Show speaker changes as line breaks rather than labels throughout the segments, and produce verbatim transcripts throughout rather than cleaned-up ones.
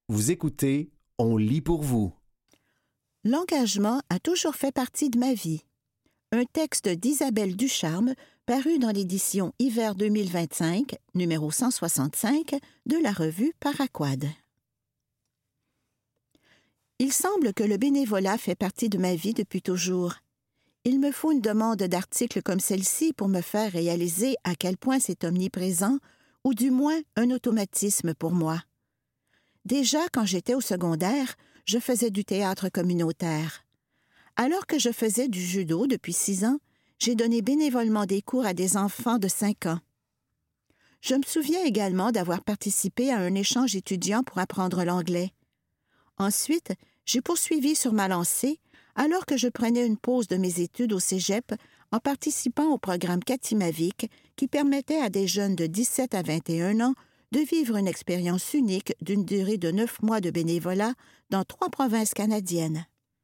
Vous écoutez On lit pour vous.
L'engagement a toujours fait partie de ma vie. Un texte d'Isabelle Ducharme paru dans l'édition Hiver deux mille vingt-cinq, numéro cent soixante-cinq, de la revue Paraquad. Il semble que le bénévolat fait partie de ma vie depuis toujours. Il me faut une demande d'article comme celle-ci pour me faire réaliser à quel point c'est omniprésent, ou du moins un automatisme pour moi. Déjà, quand j'étais au secondaire, je faisais du théâtre communautaire. Alors que je faisais du judo depuis six ans, j'ai donné bénévolement des cours à des enfants de cinq ans. Je me souviens également d'avoir participé à un échange étudiant pour apprendre l'anglais. Ensuite, j'ai poursuivi sur ma lancée alors que je prenais une pause de mes études au cégep en participant au programme Katimavik qui permettait à des jeunes de dix-sept à vingt et un ans de vivre une expérience unique d'une durée de neuf mois de bénévolat dans trois provinces canadiennes.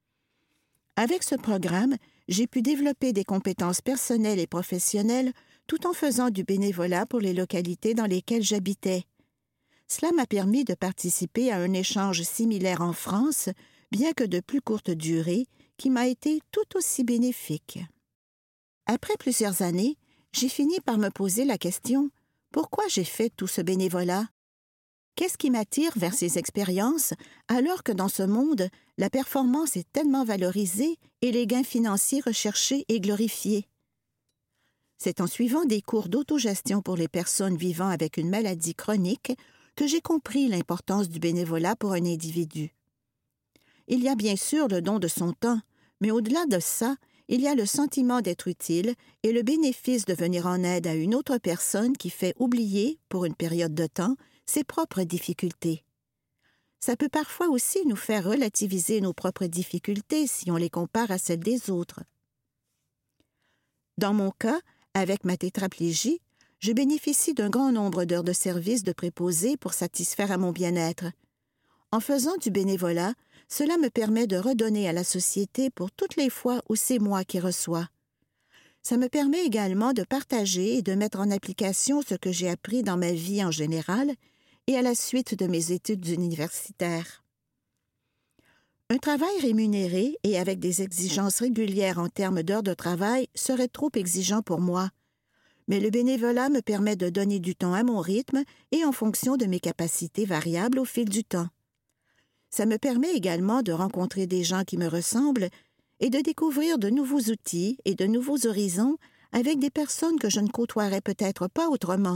Avec ce programme, j'ai pu développer des compétences personnelles et professionnelles tout en faisant du bénévolat pour les localités dans lesquelles j'habitais. Cela m'a permis de participer à un échange similaire en France, bien que de plus courte durée, qui m'a été tout aussi bénéfique. Après plusieurs années, j'ai fini par me poser la question « Pourquoi j'ai fait tout ce bénévolat? Qu'est-ce qui m'attire vers ces expériences alors que dans ce monde, la performance est tellement valorisée et les gains financiers recherchés et glorifiés? » C'est en suivant des cours d'autogestion pour les personnes vivant avec une maladie chronique que j'ai compris l'importance du bénévolat pour un individu. Il y a bien sûr le don de son temps, mais au-delà de ça, il y a le sentiment d'être utile et le bénéfice de venir en aide à une autre personne qui fait oublier, pour une période de temps, ses propres difficultés. Ça peut parfois aussi nous faire relativiser nos propres difficultés si on les compare à celles des autres. Dans mon cas, avec ma tétraplégie, je bénéficie d'un grand nombre d'heures de service de préposé pour satisfaire à mon bien-être. En faisant du bénévolat, cela me permet de redonner à la société pour toutes les fois où c'est moi qui reçois. Ça me permet également de partager et de mettre en application ce que j'ai appris dans ma vie en général et à la suite de mes études universitaires. Un travail rémunéré et avec des exigences régulières en termes d'heures de travail serait trop exigeant pour moi. Mais le bénévolat me permet de donner du temps à mon rythme et en fonction de mes capacités variables au fil du temps. Ça me permet également de rencontrer des gens qui me ressemblent et de découvrir de nouveaux outils et de nouveaux horizons avec des personnes que je ne côtoierais peut-être pas autrement.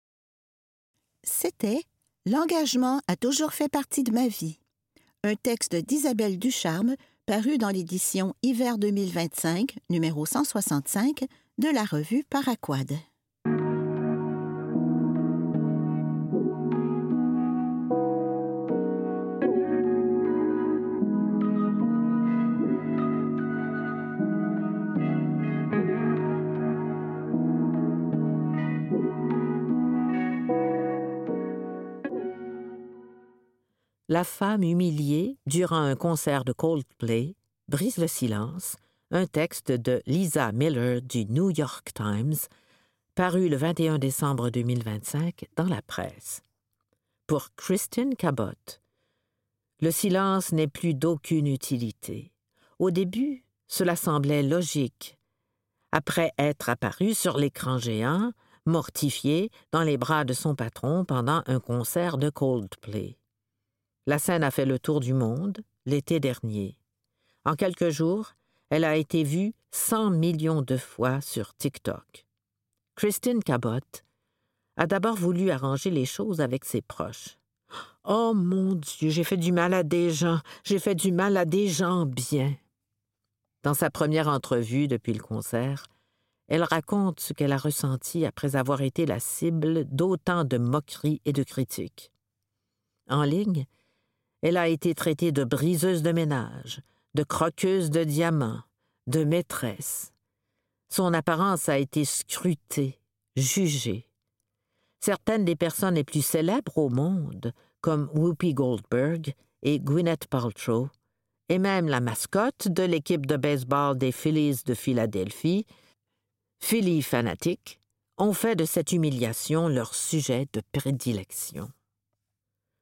C'était « L'engagement a toujours fait partie de ma vie », un texte d'Isabelle Ducharme paru dans l'édition Hiver deux mille vingt-cinq, numéro cent soixante-cinq, de la revue Paraquad.
La femme humiliée durant un concert de Coldplay brise le silence, un texte de Lisa Miller du New York Times, paru le vingt et un décembre deux mille vingt-cinq dans la presse. Pour Kristen Cabot, le silence n'est plus d'aucune utilité. Au début, cela semblait logique. Après être apparu sur l'écran géant, mortifiée dans les bras de son patron pendant un concert de Coldplay. La scène a fait le tour du monde l'été dernier. En quelques jours, elle a été vue cent millions de fois sur TikTok. Kristen Cabot a d'abord voulu arranger les choses avec ses proches. « Oh mon Dieu, j'ai fait du mal à des gens, j'ai fait du mal à des gens bien. » Dans sa première entrevue depuis le concert, elle raconte ce qu'elle a ressenti après avoir été la cible d'autant de moqueries et de critiques. En ligne, elle a été traitée de briseuse de ménage, de croqueuse de diamants, de maîtresse. Son apparence a été scrutée, jugée. Certaines des personnes les plus célèbres au monde, comme Whoopi Goldberg et Gwyneth Paltrow, et même la mascotte de l'équipe de baseball des Phillies de Philadelphie, Philly Fanatic, ont fait de cette humiliation leur sujet de prédilection.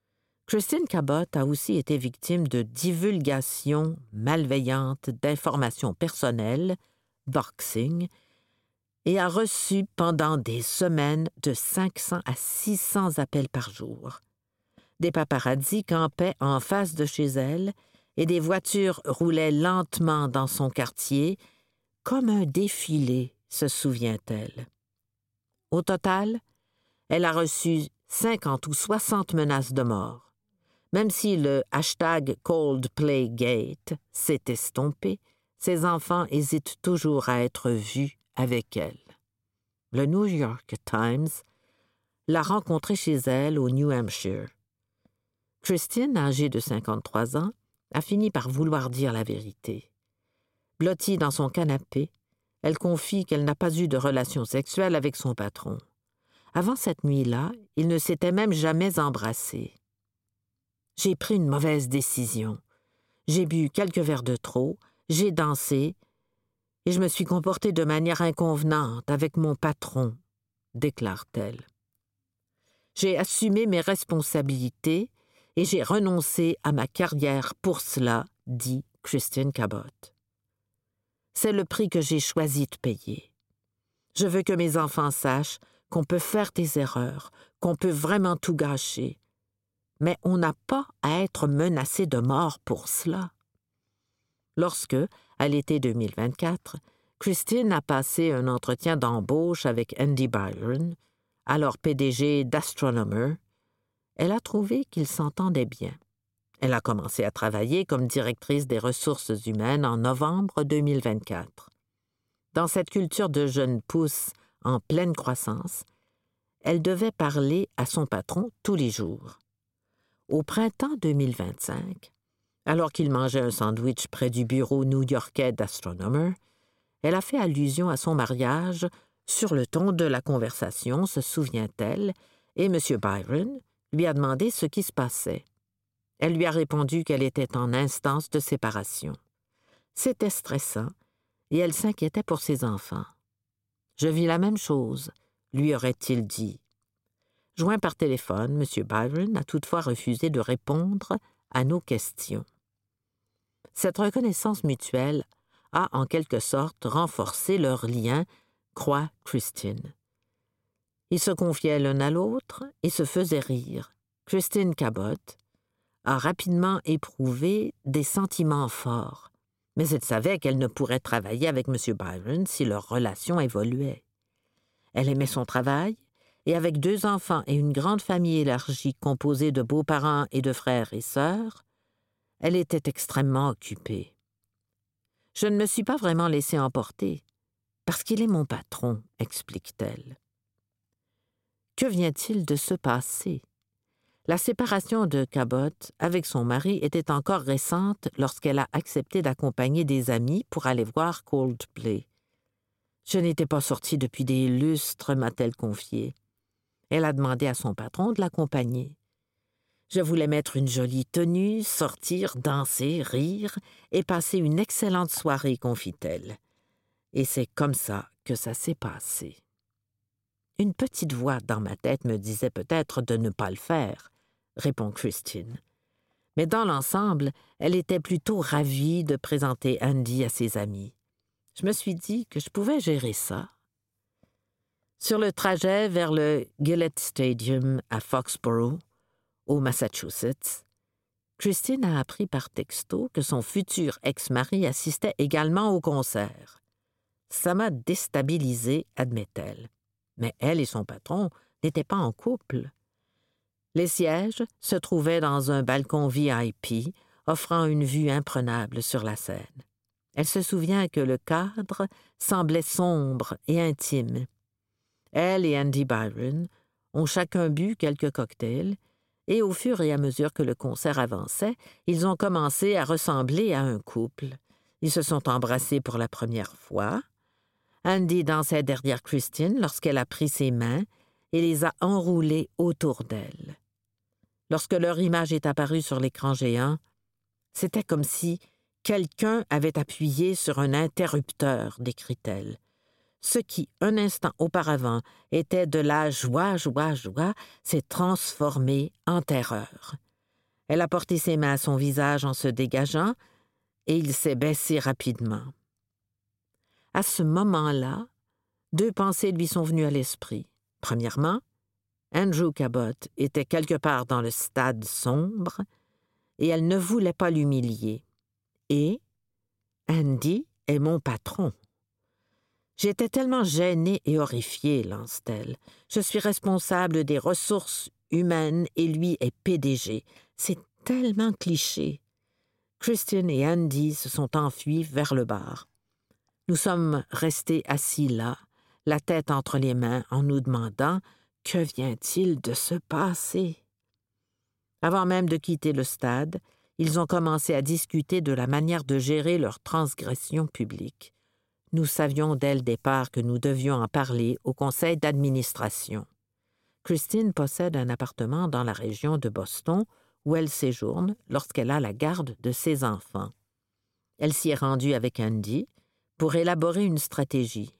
Christine Cabot a aussi été victime de divulgation malveillante d'informations personnelles, doxing, et a reçu pendant des semaines de cinq cents à six cents appels par jour. Des paparazzis campaient en face de chez elle et des voitures roulaient lentement dans son quartier, comme un défilé, se souvient-elle. Au total, elle a reçu cinquante ou soixante menaces de mort. Même si le hashtag ColdplayGate s'est estompé, ses enfants hésitent toujours à être vus avec elle. Le New York Times l'a rencontrée chez elle au New Hampshire. Christine, âgée de cinquante-trois ans, a fini par vouloir dire la vérité. Blottie dans son canapé, elle confie qu'elle n'a pas eu de relation sexuelle avec son patron. Avant cette nuit-là, ils ne s'étaient même jamais embrassés. « J'ai pris une mauvaise décision. J'ai bu quelques verres de trop, j'ai dansé, et je me suis comportée de manière inconvenante avec mon patron, » déclare-t-elle. « J'ai assumé mes responsabilités et j'ai renoncé à ma carrière pour cela, » dit Christine Cabot. « C'est le prix que j'ai choisi de payer. Je veux que mes enfants sachent qu'on peut faire des erreurs, qu'on peut vraiment tout gâcher, mais on n'a pas à être menacé de mort pour cela. » Lorsque, à l'été deux mille vingt-quatre, Christine a passé un entretien d'embauche avec Andy Byron, alors P D G d'Astronomer, elle a trouvé qu'ils s'entendaient bien. Elle a commencé à travailler comme directrice des ressources humaines en novembre deux mille vingt-quatre. Dans cette culture de jeunes pousses en pleine croissance, elle devait parler à son patron tous les jours. Au printemps deux mille vingt-cinq, alors qu'il mangeait un sandwich près du bureau new-yorkais d'Astronomer, elle a fait allusion à son mariage sur le ton de la conversation, se souvient-elle, et M. Byron lui a demandé ce qui se passait. Elle lui a répondu qu'elle était en instance de séparation. C'était stressant, et elle s'inquiétait pour ses enfants. « Je vis la même chose », lui aurait-il dit. Joint par téléphone, M. Byron a toutefois refusé de répondre à nos questions. Cette reconnaissance mutuelle a en quelque sorte renforcé leur lien, croit Christine. Ils se confiaient l'un à l'autre et se faisaient rire. Christine Cabot a rapidement éprouvé des sentiments forts, mais elle savait qu'elle ne pourrait travailler avec M. Byron si leur relation évoluait. Elle aimait son travail, et avec deux enfants et une grande famille élargie composée de beaux-parents et de frères et sœurs, elle était extrêmement occupée. « Je ne me suis pas vraiment laissée emporter, parce qu'il est mon patron, » explique-t-elle. Que vient-il de se passer? La séparation de Cabot avec son mari était encore récente lorsqu'elle a accepté d'accompagner des amis pour aller voir Coldplay. « Je n'étais pas sortie depuis des lustres », m'a-t-elle confié. Elle a demandé à son patron de l'accompagner. « Je voulais mettre une jolie tenue, sortir, danser, rire et passer une excellente soirée », confie-t-elle. Et c'est comme ça que ça s'est passé. Une petite voix dans ma tête me disait peut-être de ne pas le faire, répond Christine. Mais dans l'ensemble, elle était plutôt ravie de présenter Andy à ses amis. Je me suis dit que je pouvais gérer ça. Sur le trajet vers le Gillette Stadium à Foxborough, au Massachusetts, Christine a appris par texto que son futur ex-mari assistait également au concert. Ça m'a déstabilisée, admet-elle. Mais elle et son patron n'étaient pas en couple. Les sièges se trouvaient dans un balcon V I P, offrant une vue imprenable sur la scène. Elle se souvient que le cadre semblait sombre et intime. Elle et Andy Byron ont chacun bu quelques cocktails, et au fur et à mesure que le concert avançait, ils ont commencé à ressembler à un couple. Ils se sont embrassés pour la première fois. Andy dansait derrière Christine lorsqu'elle a pris ses mains et les a enroulées autour d'elle. Lorsque leur image est apparue sur l'écran géant, c'était comme si quelqu'un avait appuyé sur un interrupteur, décrit-elle. Ce qui, un instant auparavant, était de la joie, joie, joie, s'est transformé en terreur. Elle a porté ses mains à son visage en se dégageant, et il s'est baissé rapidement. À ce moment-là, deux pensées lui sont venues à l'esprit. Premièrement, Andrew Cabot était quelque part dans le stade sombre, et elle ne voulait pas l'humilier. Et Andy est mon patron. J'étais tellement gênée et horrifiée, lance-t-elle. Je suis responsable des ressources humaines et lui est P D G. C'est tellement cliché. Christian et Andy se sont enfuis vers le bar. Nous sommes restés assis là, la tête entre les mains, en nous demandant « Que vient-il de se passer ?» Avant même de quitter le stade, ils ont commencé à discuter de la manière de gérer leur transgression publique. Nous savions dès le départ que nous devions en parler au conseil d'administration. Christine possède un appartement dans la région de Boston où elle séjourne lorsqu'elle a la garde de ses enfants. Elle s'y est rendue avec Andy pour élaborer une stratégie.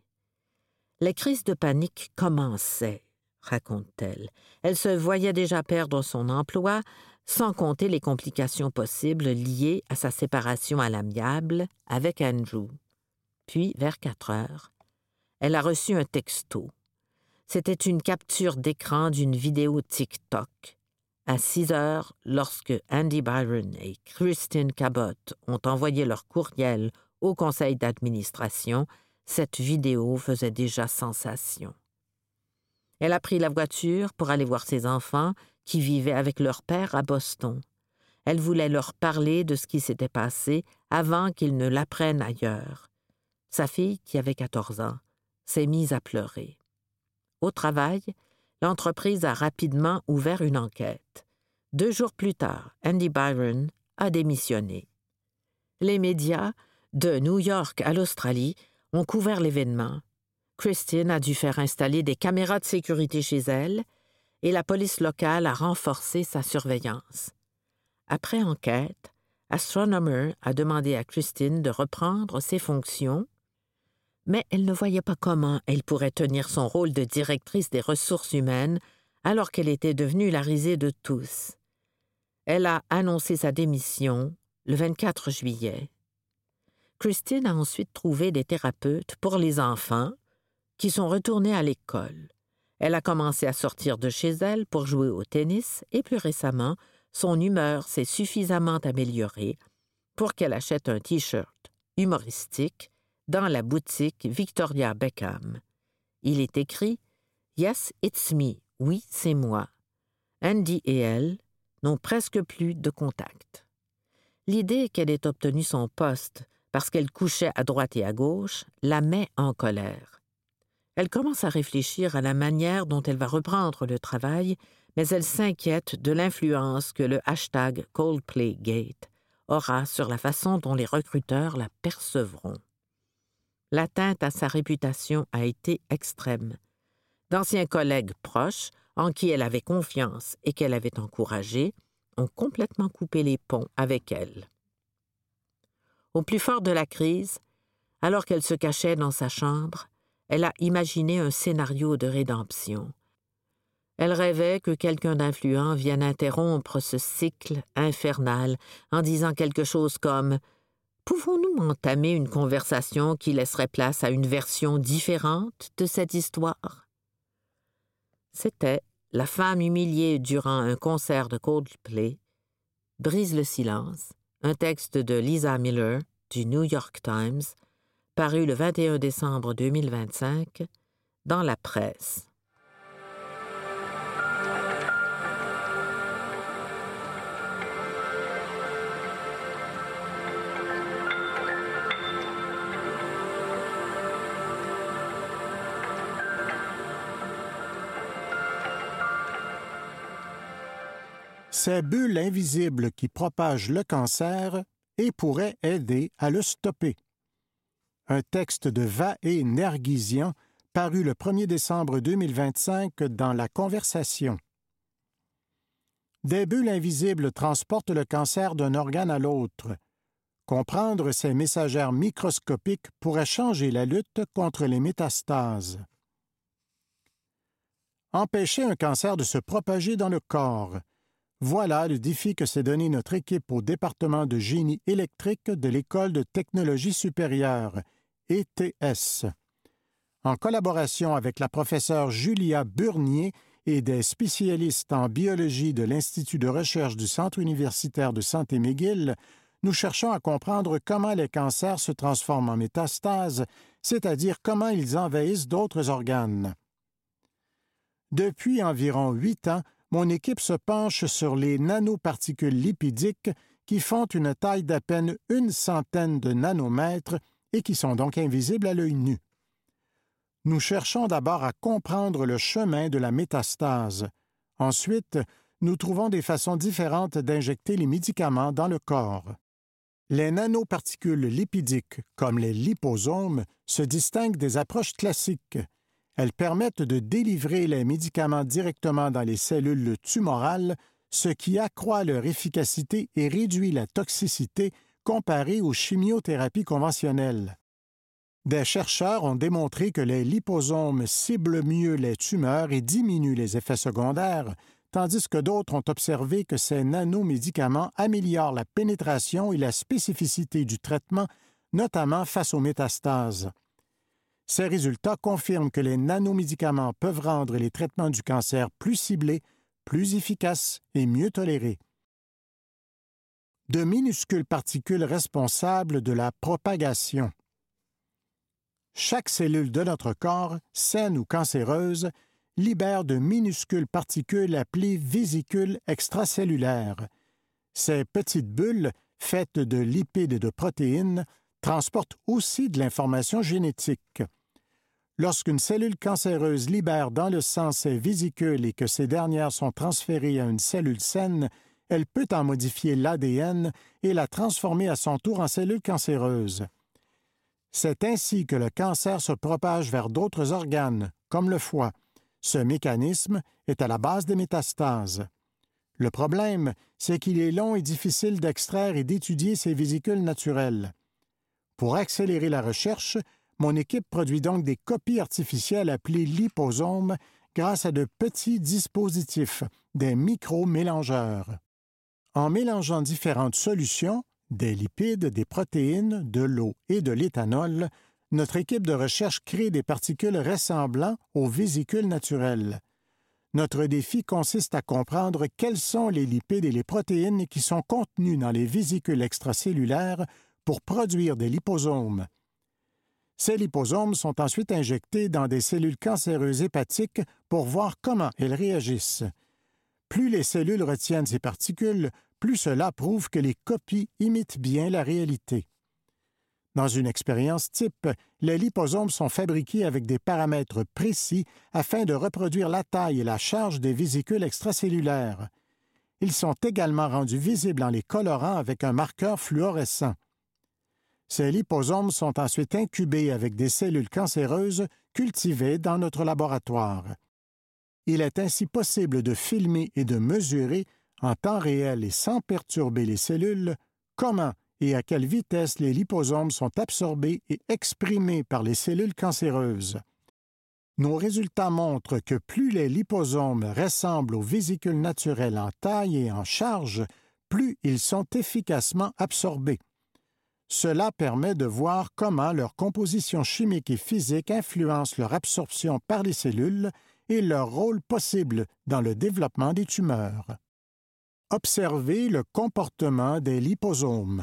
Les crises de panique commençaient, raconte-t-elle. Elle se voyait déjà perdre son emploi, sans compter les complications possibles liées à sa séparation à l'amiable avec Andrew. Puis, vers quatre heures, elle a reçu un texto. C'était une capture d'écran d'une vidéo TikTok. À six heures, lorsque Andy Byron et Christine Cabot ont envoyé leur courriel au conseil d'administration, cette vidéo faisait déjà sensation. Elle a pris la voiture pour aller voir ses enfants qui vivaient avec leur père à Boston. Elle voulait leur parler de ce qui s'était passé avant qu'ils ne l'apprennent ailleurs. Sa fille, qui avait quatorze ans, s'est mise à pleurer. Au travail, l'entreprise a rapidement ouvert une enquête. Deux jours plus tard, Andy Byron a démissionné. Les médias, de New York à l'Australie, ont couvert l'événement. Christine a dû faire installer des caméras de sécurité chez elle et la police locale a renforcé sa surveillance. Après enquête, Astronomer a demandé à Christine de reprendre ses fonctions, mais elle ne voyait pas comment elle pourrait tenir son rôle de directrice des ressources humaines alors qu'elle était devenue la risée de tous. Elle a annoncé sa démission le vingt-quatre juillet. Christine a ensuite trouvé des thérapeutes pour les enfants qui sont retournés à l'école. Elle a commencé à sortir de chez elle pour jouer au tennis et plus récemment, son humeur s'est suffisamment améliorée pour qu'elle achète un T-shirt humoristique dans la boutique Victoria Beckham. Il est écrit « Yes, it's me » « Oui, c'est moi ». Andy et elle n'ont presque plus de contact. L'idée qu'elle ait obtenu son poste parce qu'elle couchait à droite et à gauche la met en colère. Elle commence à réfléchir à la manière dont elle va reprendre le travail, mais elle s'inquiète de l'influence que le hashtag ColdplayGate aura sur la façon dont les recruteurs la percevront. L'atteinte à sa réputation a été extrême. D'anciens collègues proches, en qui elle avait confiance et qu'elle avait encouragés, ont complètement coupé les ponts avec elle. Au plus fort de la crise, alors qu'elle se cachait dans sa chambre, elle a imaginé un scénario de rédemption. Elle rêvait que quelqu'un d'influent vienne interrompre ce cycle infernal en disant quelque chose comme « Pouvons-nous entamer une conversation qui laisserait place à une version différente de cette histoire ?» C'était La femme humiliée durant un concert de Coldplay, Brise le silence, un texte de Lisa Miller du New York Times, paru le vingt et un décembre deux mille vingt-cinq dans la presse.
Ces bulles invisibles qui propagent le cancer et pourraient aider à le stopper. Un texte de Vahe Nergisian paru le premier décembre deux mille vingt-cinq dans La Conversation. Des bulles invisibles transportent le cancer d'un organe à l'autre. Comprendre ces messagères microscopiques pourrait changer la lutte contre les métastases. Empêcher un cancer de se propager dans le corps. Voilà le défi que s'est donné notre équipe au département de génie électrique de l'École de technologie supérieure, E T S. En collaboration avec la professeure Julia Burnier et des spécialistes en biologie de l'Institut de recherche du Centre universitaire de santé McGill, nous cherchons à comprendre comment les cancers se transforment en métastases, c'est-à-dire comment ils envahissent d'autres organes. Depuis environ huit ans, mon équipe se penche sur les nanoparticules lipidiques qui font une taille d'à peine une centaine de nanomètres et qui sont donc invisibles à l'œil nu. Nous cherchons d'abord à comprendre le chemin de la métastase. Ensuite, nous trouvons des façons différentes d'injecter les médicaments dans le corps. Les nanoparticules lipidiques, comme les liposomes, se distinguent des approches classiques. Elles permettent de délivrer les médicaments directement dans les cellules tumorales, ce qui accroît leur efficacité et réduit la toxicité comparée aux chimiothérapies conventionnelles. Des chercheurs ont démontré que les liposomes ciblent mieux les tumeurs et diminuent les effets secondaires, tandis que d'autres ont observé que ces nanomédicaments améliorent la pénétration et la spécificité du traitement, notamment face aux métastases. Ces résultats confirment que les nanomédicaments peuvent rendre les traitements du cancer plus ciblés, plus efficaces et mieux tolérés. De minuscules particules responsables de la propagation. Chaque cellule de notre corps, saine ou cancéreuse, libère de minuscules particules appelées vésicules extracellulaires. Ces petites bulles, faites de lipides et de protéines, transportent aussi de l'information génétique. Lorsqu'une cellule cancéreuse libère dans le sang ces vésicules et que ces dernières sont transférées à une cellule saine, elle peut en modifier l'A D N et la transformer à son tour en cellule cancéreuse. C'est ainsi que le cancer se propage vers d'autres organes, comme le foie. Ce mécanisme est à la base des métastases. Le problème, c'est qu'il est long et difficile d'extraire et d'étudier ces vésicules naturelles. Pour accélérer la recherche, mon équipe produit donc des copies artificielles appelées liposomes grâce à de petits dispositifs, des micro-mélangeurs. En mélangeant différentes solutions, des lipides, des protéines, de l'eau et de l'éthanol, notre équipe de recherche crée des particules ressemblant aux vésicules naturelles. Notre défi consiste à comprendre quels sont les lipides et les protéines qui sont contenus dans les vésicules extracellulaires pour produire des liposomes. Ces liposomes sont ensuite injectés dans des cellules cancéreuses hépatiques pour voir comment elles réagissent. Plus les cellules retiennent ces particules, plus cela prouve que les copies imitent bien la réalité. Dans une expérience type, les liposomes sont fabriqués avec des paramètres précis afin de reproduire la taille et la charge des vésicules extracellulaires. Ils sont également rendus visibles en les colorant avec un marqueur fluorescent. Ces liposomes sont ensuite incubés avec des cellules cancéreuses cultivées dans notre laboratoire. Il est ainsi possible de filmer et de mesurer, en temps réel et sans perturber les cellules, comment et à quelle vitesse les liposomes sont absorbés et exprimés par les cellules cancéreuses. Nos résultats montrent que plus les liposomes ressemblent aux vésicules naturelles en taille et en charge, plus ils sont efficacement absorbés. Cela permet de voir comment leur composition chimique et physique influence leur absorption par les cellules et leur rôle possible dans le développement des tumeurs. Observer le comportement des liposomes.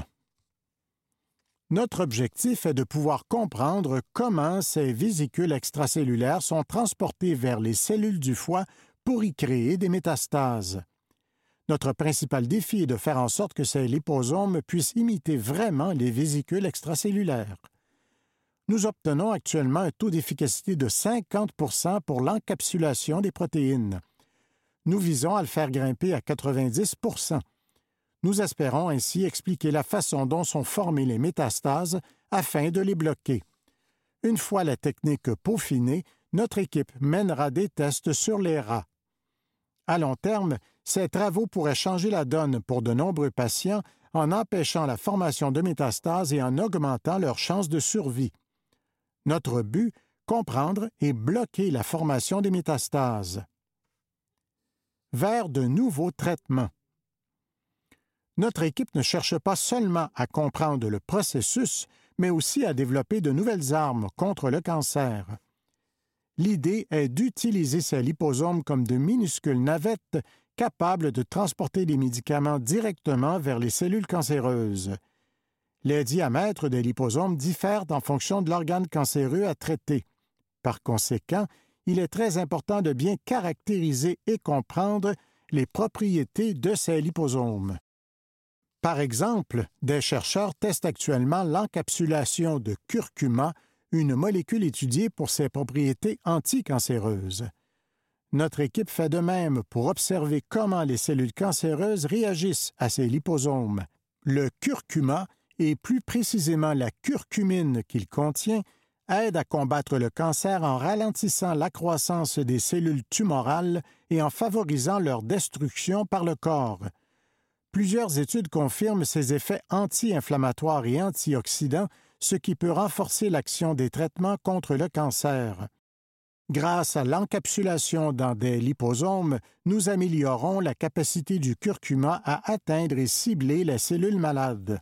Notre objectif est de pouvoir comprendre comment ces vésicules extracellulaires sont transportées vers les cellules du foie pour y créer des métastases. Notre principal défi est de faire en sorte que ces liposomes puissent imiter vraiment les vésicules extracellulaires. Nous obtenons actuellement un taux d'efficacité de cinquante pour cent pour l'encapsulation des protéines. Nous visons à le faire grimper à quatre-vingt-dix pour cent. Nous espérons ainsi expliquer la façon dont sont formées les métastases afin de les bloquer. Une fois la technique peaufinée, notre équipe mènera des tests sur les rats. À long terme, ces travaux pourraient changer la donne pour de nombreux patients en empêchant la formation de métastases et en augmentant leurs chances de survie. Notre but, comprendre et bloquer la formation des métastases. Vers de nouveaux traitements. Notre équipe ne cherche pas seulement à comprendre le processus, mais aussi à développer de nouvelles armes contre le cancer. L'idée est d'utiliser ces liposomes comme de minuscules navettes capables de transporter les médicaments directement vers les cellules cancéreuses. Les diamètres des liposomes diffèrent en fonction de l'organe cancéreux à traiter. Par conséquent, il est très important de bien caractériser et comprendre les propriétés de ces liposomes. Par exemple, des chercheurs testent actuellement l'encapsulation de curcuma, une molécule étudiée pour ses propriétés anticancéreuses. Notre équipe fait de même pour observer comment les cellules cancéreuses réagissent à ces liposomes. Le curcuma, et plus précisément la curcumine qu'il contient, aide à combattre le cancer en ralentissant la croissance des cellules tumorales et en favorisant leur destruction par le corps. Plusieurs études confirment ces effets anti-inflammatoires et antioxydants, ce qui peut renforcer l'action des traitements contre le cancer. Grâce à l'encapsulation dans des liposomes, nous améliorons la capacité du curcuma à atteindre et cibler les cellules malades.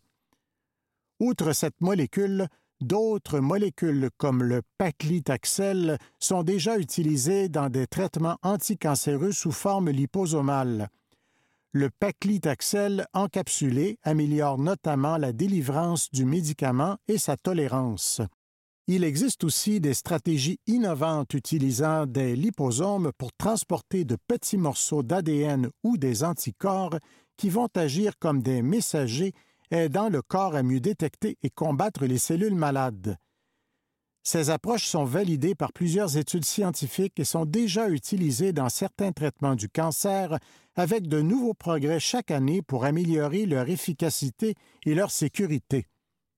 Outre cette molécule, d'autres molécules comme le paclitaxel sont déjà utilisées dans des traitements anticancéreux sous forme liposomale. Le paclitaxel encapsulé améliore notamment la délivrance du médicament et sa tolérance. Il existe aussi des stratégies innovantes utilisant des liposomes pour transporter de petits morceaux d'A D N ou des anticorps qui vont agir comme des messagers aidant le corps à mieux détecter et combattre les cellules malades. Ces approches sont validées par plusieurs études scientifiques et sont déjà utilisées dans certains traitements du cancer avec de nouveaux progrès chaque année pour améliorer leur efficacité et leur sécurité.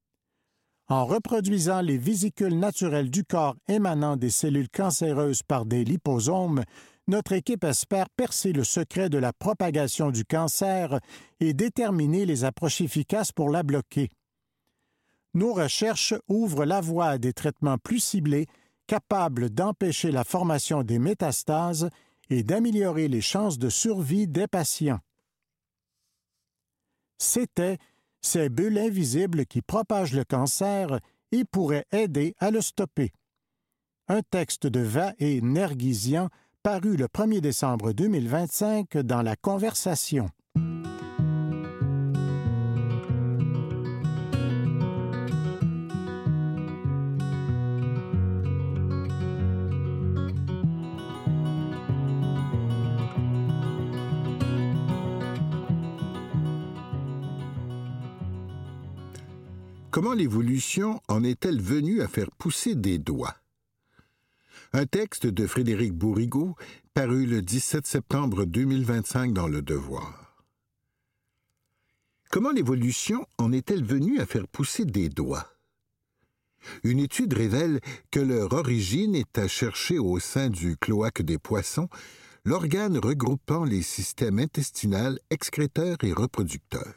En reproduisant les vésicules naturelles du corps émanant des cellules cancéreuses par des liposomes, notre équipe espère percer le secret de la propagation du cancer et déterminer les approches efficaces pour la bloquer. Nos recherches ouvrent la voie à des traitements plus ciblés, capables d'empêcher la formation des métastases et d'améliorer les chances de survie des patients. C'était ces bulles invisibles qui propagent le cancer et pourraient aider à le stopper. Un texte de Va et Nerguisian paru le premier décembre deux mille vingt-cinq dans La Conversation.
Comment l'évolution en est-elle venue à faire pousser des doigts? Un texte de Frédéric Bourrigaud, paru le dix-sept septembre deux mille vingt-cinq dans Le Devoir. Comment l'évolution en est-elle venue à faire pousser des doigts? Une étude révèle que leur origine est à chercher au sein du cloaque des poissons, l'organe regroupant les systèmes intestinal, excréteur et reproducteur.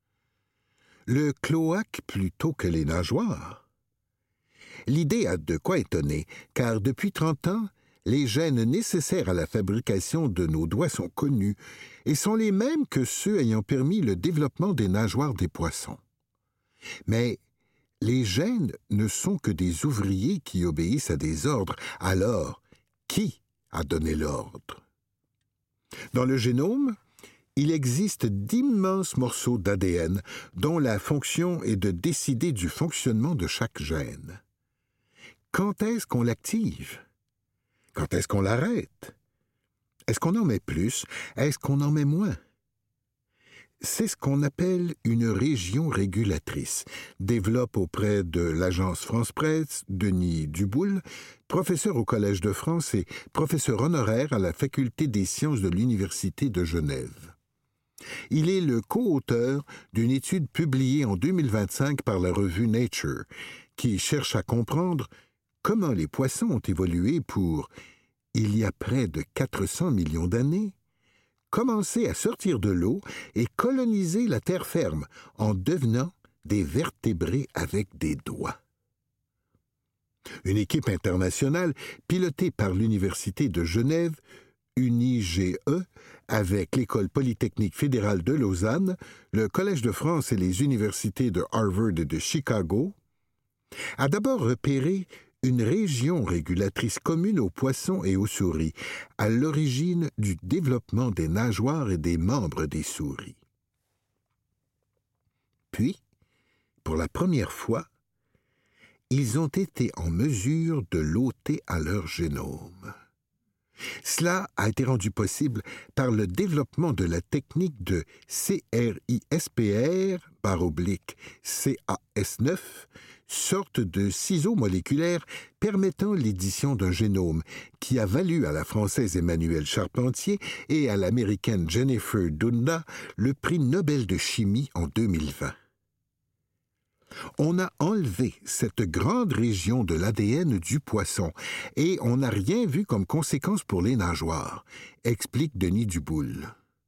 Le cloaque plutôt que les nageoires. L'idée a de quoi étonner, car depuis trente ans, les gènes nécessaires à la fabrication de nos doigts sont connus et sont les mêmes que ceux ayant permis le développement des nageoires des poissons. Mais les gènes ne sont que des ouvriers qui obéissent à des ordres. Alors, qui a donné l'ordre? Dans le génome, il existe d'immenses morceaux d'A D N dont la fonction est de décider du fonctionnement de chaque gène. Quand est-ce qu'on l'active? Quand est-ce qu'on l'arrête? Est-ce qu'on en met plus? Est-ce qu'on en met moins? C'est ce qu'on appelle une région régulatrice, développe auprès de l'agence France-Presse Denis Duboul, professeur au Collège de France et professeur honoraire à la Faculté des sciences de l'Université de Genève. Il est le co-auteur d'une étude publiée en deux mille vingt-cinq par la revue Nature, qui cherche à comprendre comment les poissons ont évolué pour, il y a près de quatre cents millions d'années, commencer à sortir de l'eau et coloniser la terre ferme en devenant des vertébrés avec des doigts. Une équipe internationale pilotée par l'Université de Genève, U N I G E, avec l'École polytechnique fédérale de Lausanne, le Collège de France et les universités de Harvard et de Chicago, a d'abord repéré une région régulatrice commune aux poissons et aux souris, à l'origine du développement des nageoires et des membres des souris. Puis, pour la première fois, ils ont été en mesure de l'ôter à leur génome. Cela a été rendu possible par le développement de la technique de CRISPR, barre oblique C A S neuf, sorte de ciseaux moléculaires permettant l'édition d'un génome, qui a valu à la Française Emmanuelle Charpentier et à l'Américaine Jennifer Doudna le prix Nobel de chimie en deux mille vingt. On a enlevé cette grande région de l'A D N du poisson et on n'a rien vu comme conséquence pour les nageoires, explique Denis Duboul.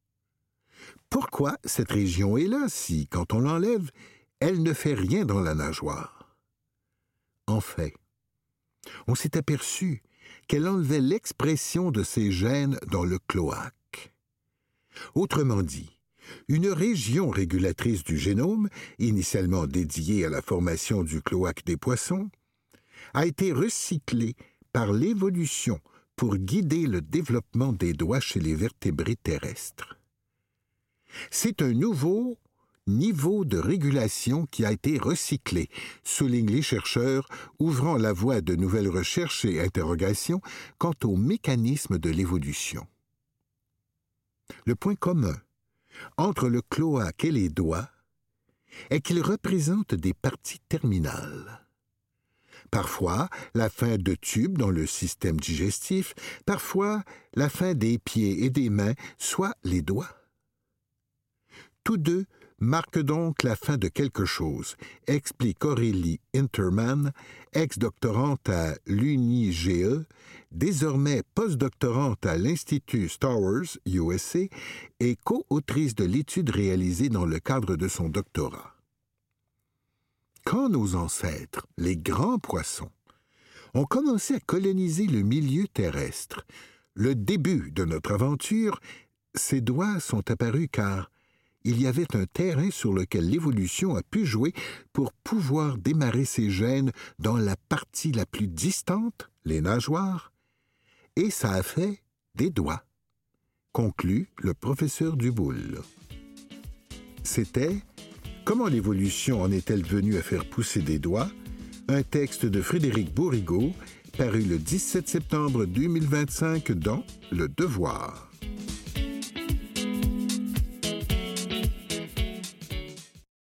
Pourquoi cette région est là si, quand on l'enlève, elle ne fait rien dans la nageoire? En fait, on s'est aperçu qu'elle enlevait l'expression de ces gènes dans le cloaque. Autrement dit, une région régulatrice du génome, initialement dédiée à la formation du cloaque des poissons, a été recyclée par l'évolution pour guider le développement des doigts chez les vertébrés terrestres. C'est un nouveau niveau de régulation qui a été recyclé, soulignent les chercheurs, ouvrant la voie à de nouvelles recherches et interrogations quant aux mécanismes de l'évolution. Le point commun entre le cloaque et les doigts est qu'ils représentent des parties terminales. Parfois, la fin de tubes dans le système digestif, parfois la fin des pieds et des mains, soit les doigts. Tous deux marquent donc la fin de quelque chose, explique Aurélie Interman, ex-doctorante à l'U N I G E, désormais post-doctorante à l'Institut Star Wars, U S A, et co-autrice de l'étude réalisée dans le cadre de son doctorat. Quand nos ancêtres, les grands poissons, ont commencé à coloniser le milieu terrestre, le début de notre aventure, ces doigts sont apparus car il y avait un terrain sur lequel l'évolution a pu jouer pour pouvoir démarrer ses gènes dans la partie la plus distante, les nageoires, et ça a fait des doigts, conclut le professeur Duboul. C'était « Comment l'évolution en est-elle venue à faire pousser des doigts ?» un texte de Frédéric Bourrigaud, paru le dix-sept septembre deux mille vingt-cinq dans Le Devoir.